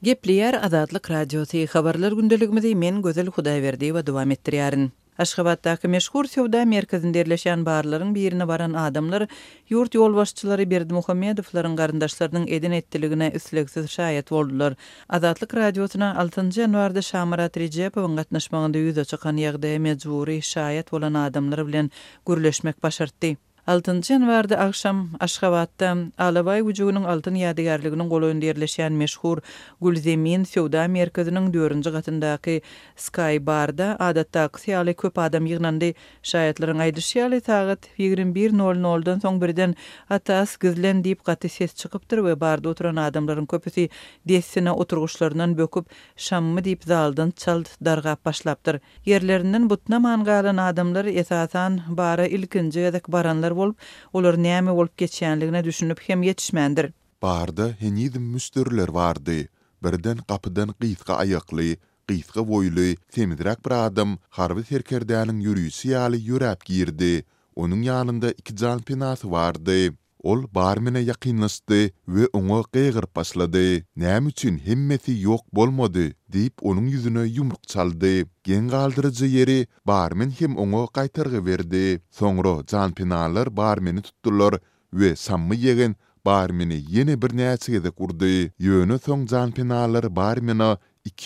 Gepleyer Azatlyk Radiosu habarlar gündeligimizi men Gözel Hudaýberdi we dowam etdirýärin. Aşgabatdaky meşhur sowda merkezinde yerleşen barlaryň birine baran adamlar ýurt ýolbaşçylary Berdimuhammedowylaryň garyndaşlarynyň eden etdiligine üslegsiz şaýat boldular. Azatlyk Radiosuna 6-njy ýanwarda Şamrat Rejepowyň gatnaşmagynda ýüze çykan ýagdaýa mejburi şaýat bolan adamlar bilen gürleşmek başardy. 6-njy ýanwarda akşam Aşgabatda Alabay Wujugynyň altyn ýadygarlyginiň golaýynda ýerleşýän meşhur Gulzemin sowda merkeziniň 4-nji gatyndaky Sky Barda adatdaky ýaly köp adam ýygnandy. Şaýatlaryň aýdýşýaly sagat 21:00-dan soň birden atas gizlen diýip gaty ses çykypdyr we barda oturan adamlaryň köpüsi dessine oturguşlaryndan böküp şammy diýip zaldan çald dargap başlapdyr. Ýerlerinden butna mangalan adamlar esasan bara ilkinji ýadak baranlar bolup, olar näme bolup geçýänligine düşünüp hem ýetişmändir. Barda henizm müstürler bardy. Birden kapydan gysga ayakly, gysga boýly, temizrak bir adam harby serkerdäniň ýürüýüsi ýaly ýörep girdi. Onuň ýanynda 2 jan penasy bardy. Ol barmene ýakynlaşdy we oňa gygyrp başlady. Näme üçin hemmesi ýok bolmady diýip onuň ýüzüne ýumruk çaldy. Gen galdyrjy ýeri barmen hem oňa gaýtargy berdi. Soňra jan penalar barmeni tutdular we sammy ýegen barmeni ýene bir näçe kurdy. Ýöne soň jan penalar barmena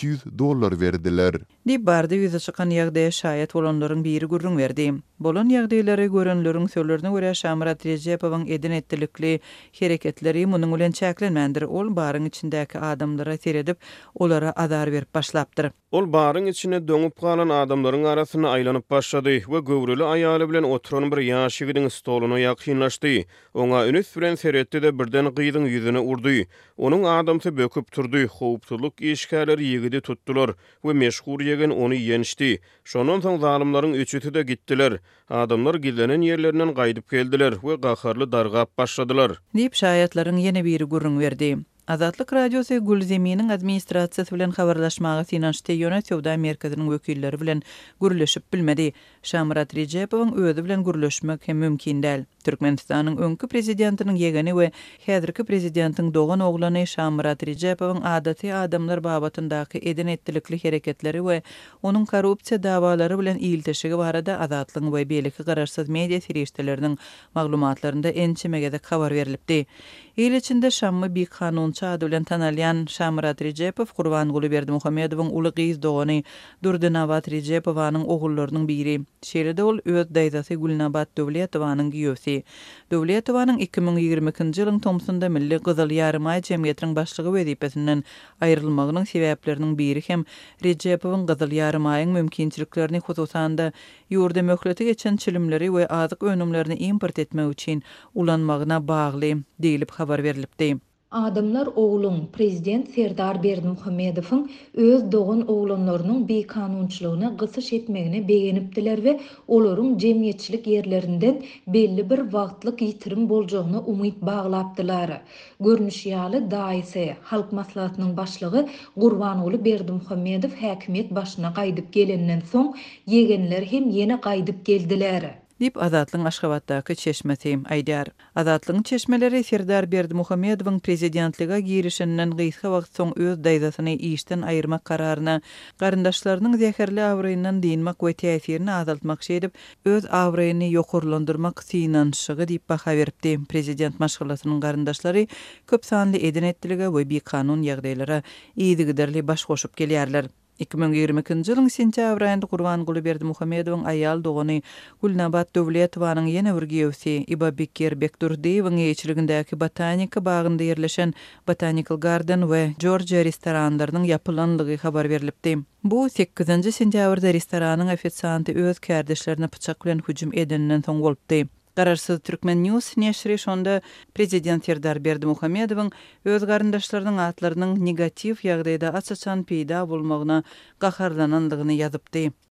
$200 verdiler. Diýip barda ýüze çykan ýagdaýa şaýat bolanlaryň biri gürrüň berdi. Bolan ýagdaýlary görenleriň söýlerine görä Şamrat Rejepowyň eden etdilikli hereketleri munyň bilen çäklenmändir. Ol baryň içindäki adamlara seredip, olara azar berip başlapdyr. Ol baryň içine döňüp galan adamlaryň arasyna aýlanyp başlady we göwreli aýaly bilen oturan bir ýaş ýigidiň stoluna ýakynlaşdy. Oňa üns bilen seretdi de birden gyýdyň ýüzüne urdy. Onuň adamsy böküp turdy. Howpsuzlyk işgärleri ýigidi tutdular we meşhur ýegen ony ýenişdi. Şondan soň zalymlaryň üçüsi de gitdiler. Adamlar gizlenen ýerlerinden gaýdyp geldiler we gaharly dargap başladylar. Diýip şaýatlaryň ýene biri gürrüň berdi. Azatlyk Radiosu Gulzeminiň administrasiýasy bilen habarlaşmagy synançdy ýöne sowda merkeziniň wekilleri bilen gürleşip bilmedi. Şamrat Rejepowyň özi bilen gürleşmek hem mümkin däl. Türkmenistanyň öňkü prezidentiniň ýegeni we häzirki prezidentiň dogan oglany Şamrat Rejepowyň adaty adamlar babatyndaky eden etdilikli hereketleri we onuň korrupsiýa dawalary bilen iýilteşigi barada azatlyk we beýleki gararsyz media serişdeleriniň maglumatlarynda ençemegede habar berilipdi. Ýyl içinde şammy bir kanunçy ady bilen tanalýan Şamrat Rejepow Gurbanguly Berdimuhammedowyň uly gyz dogany Durdynawat Rejepowanyň ogullarynyň biri. Şeýle ol öz daýdasy Gulnawat Dowletowanyň giýösi. Dowletowanyň 2022-nji ýylyň Tomsunda Milli Gyzyl Ýarymay Jemgyýetiniň başlygy wezipesinden aýrylmagynyň sebäpleriniň biri hem Rejepowyň Gyzyl Ýarymaýyň mümkinçiliklerini hususanda ýurda möhleti geçen çilimleri we azyk önümlerini import etmek üçin ulanmagyna bagly diýilip habar berilipdi. Adamlar oğlun prezident Serdar Berdimuhammedowyň öz dogan oğlanlarynyň bekanunçylygyna gysyş etmegine beğenipdiler we olaryň jemgyýetçilik ýerlerinden belli bir wagtlyk ýitirim boljagyna umyt baglapdylar. Görnüş ýaly daýysy halk maslahatynyň başlygy Gurbanguly Berdimuhammedow häkimet başyna gaýdyp gelenden soň ýegenler hem ýene gaýdyp geldiler. Dip Azatlyň Aşgabatdaky çeşmesi aýdýar. Azatlyň çeşmeleri Serdar Berdimuhammedowyň prezidentlige girişinden gysga wagt soň öz daýdasyny işden aýyrmak kararyna garyndaşlarynyň zäherli awryndan diýmek we täsirini azaltmak şeýdip öz awryny ýokurlandyrmak synanşygy diýip baha beripdi. Prezident maşgalatynyň garyndaşlary köp sanly eden etdilige we bir kanun ýagdaýlara iýdigiderli baş goşup gelýärler. 2022-nji ýylyň sentýabr aýynda Gurbanguly Berdimuhammedowyň aýal dogany Gulnawat Dowletowanyň ýene bir giýösi Ibabekir Bekturdiýewiň ýeçiligindäki botanika bagynda ýerleşen Botanical Garden we Georgia restoranlarynyň ýapylanlygy habar berilipdi. Bu 8-nji sentýabrda restoranyň ofitsianty öz kärdeşlerine pyçak bilen hüjüm edenden soň bolupdy. Gararsyz Türkmen News neşri şonda prezident Serdar Berdimuhammedowyň öz garyndaşlarynyň atlarynyň negativ ýagdaýda açaçan peýda bolmagyna gaharlanandygyny ýazypdy.